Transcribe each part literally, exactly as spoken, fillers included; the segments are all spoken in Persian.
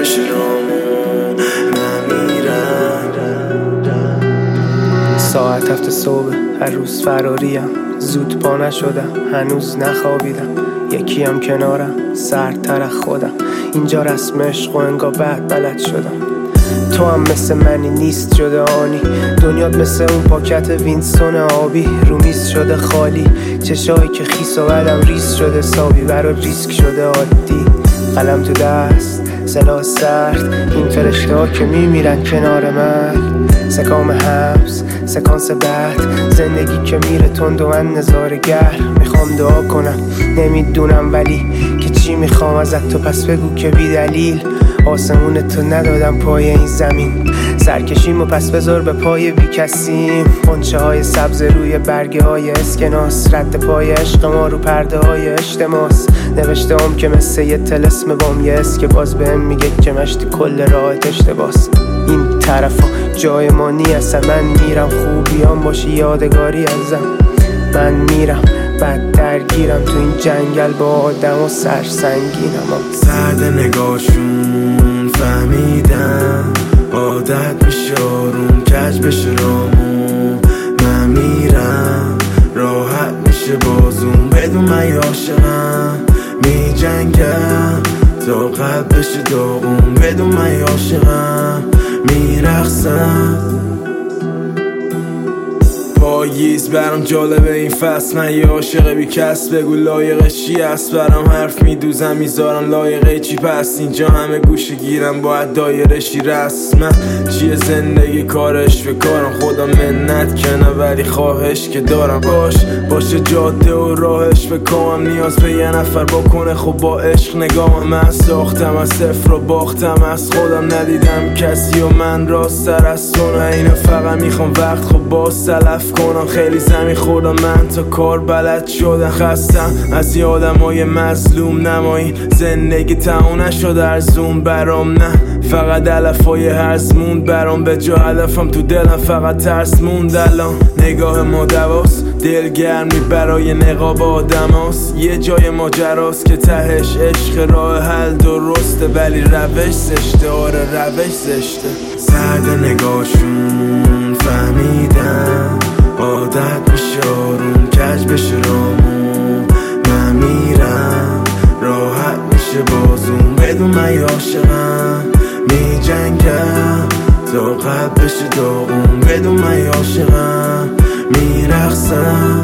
بشه رامون نمیرم. ساعت هفت صبح هر روز فراریم، زود پا نشدم هنوز نخوابیدم، یکی هم کنارم سردتر از خودم، اینجا رسم عشق و انگار بعد بلد شدم. تو هم مثل منی نیست جدا آنی، دنیات مثل اون پاکت وینستون آبی رو میز شده خالی، چشایی که خیس و بعدم ریز شده سابی، برا ریسک شده عادی، قلم تو دست سلاح سرد، این فرشته ها که میمیرن کنار من، سکام حبس سکانس بعد، زندگی که میره تند و من نظارگر، میخوام دعا کنم نمیدونم ولی که چی میخوام ازت، تو پس بگو که بی دلیل آسمون تو ندادم پای این زمین، سرکشیم و پس بذار به پای بی کسیم، قنچه های سبز روی برگه های اسکناس، رد پای عشق ما رو پرده های اجتماس، نوشته هم که مثل یه تلسم بام یه اس که باز بهم میگه که مشتی کل راحت اشتباس، این طرفا جای ما نی اصلا، من میرم خوبیام باشی یادگاری ازم، من میرم بعد درگیرم تو این جنگل با آدم و سرسنگینم. سرد نگاهشون فهمیدم عادت میشه آروم کج بشه رامون، من میرم راحت میشه بازون بدون من عاشقم، می جنگم تا قلب بشه داغون بدون من عاشقم، میرقصم. پاییز برام جالبه این فصل، من یه عاشق بی کس، بگو لایقشی است، برام حرف میدوزم میذارم لایقه چی پس، اینجا همه گوشه گیرم باید دایرشی رسمه، چیه زندگی کارش به کارم، خدا منت کنه ولی خواهش که دارم، باش باشه جاده و راهش بکنم، نیاز به یه نفر بکنه خب با عشق نگاهم، من ساختم از صفر و باختم از خودم، ندیدم کسی و من راستر از تو، اینو فقط میخوام وقت خب باز سلف کنم، خیلی زمین خوردم من تا کار بلد شدم، خستم از یه آدمای مظلوم نمایی، زندگی تموم نشد ارزون برام، نه فقط علفای هرز موند برام، به جا هدفم تو دلم فقط ترس موند، الان نگاه ما دواست دلگرمی برای نقاب آدم هست، یه جای ماجراست که تهش عشق راه حل درسته ولی روش زشته، آره روش زشته. سرد نگاهشون فهمیدم عادت میشه آروم کج بشه رامون، من میرم راحت میشه بازون بدون من عاشقم، می جنگم تا قلب بشه داغون بدون من عاشقم، میرقصم.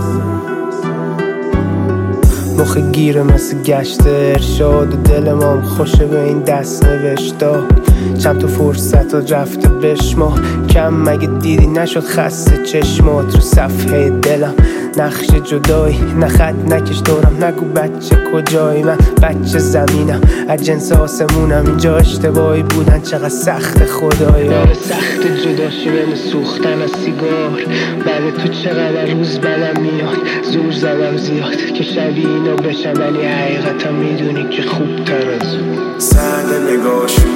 مخ گیره مثل گشت ارشاد و دل مام خوشه به این دست نوشتا، چند تا فرصت و رفته بشما کم مگه دیدی نشد خسته چشمات رو صفحه دلم، نقش جدایی نخط نکش دورم، نگو بچه کجایی من بچه زمینم، از جنس آسمونم اینجا اشتباهی بودن چقدر سخت خدایا، داره سخت جداشی بهم سوختن از سیگار، بعد تو چقدر روز بدم میاد، زور زدم زیاد که شبیه اینو بشم ولی حقیقتا میدونی که خوب تر از اون. سرد نگاهشون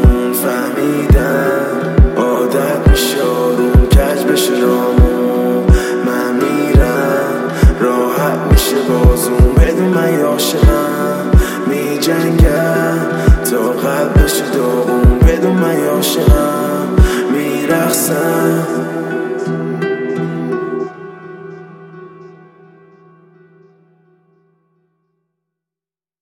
فهمیدم عادت میشه آروم کج بشه رامون، من میرم راحت میشه بازون بدون من عاشقم، می جنگم تا قلب بشه داغون بدون من عاشقم، میرقصم.